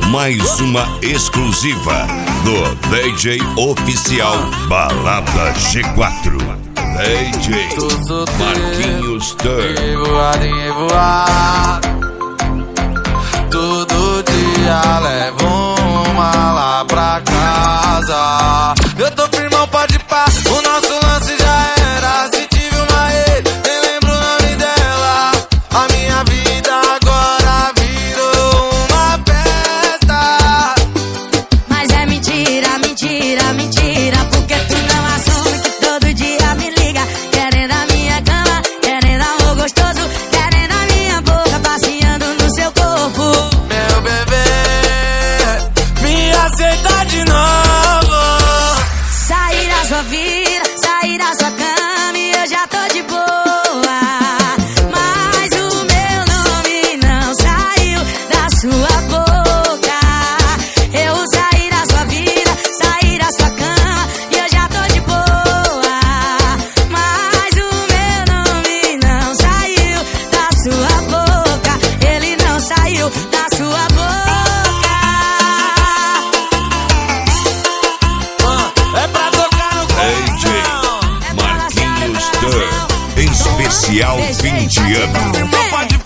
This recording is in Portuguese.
mais uma exclusiva do DJ Oficial Balada G4. DJ Marquinhos Turn. Todo dia levo uma lá pra casa. Eu tô firmão, pode pá, o nosso lance já era. Se tive uma ex, nem lembro o nome dela. A minha vida agora virou uma festa. Mas é mentira, mentira, mentira, porque tu não assume que todo dia me liga, querendo a minha cama, querendo amor gostoso, querendo a minha boca passeando no seu corpo. Meu bebê, me aceita de novo. Sair da sua vida, sair da sua cama e eu já tô de boa. Mas o meu nome não saiu da sua boca. Eu saí da sua vida, saí da sua cama e eu já tô de boa. Mas o meu nome não saiu da sua boca. Ele não saiu da sua boca. É pra tocar no DJ Marquinhos Turn. Em especial 20 anos. Não pode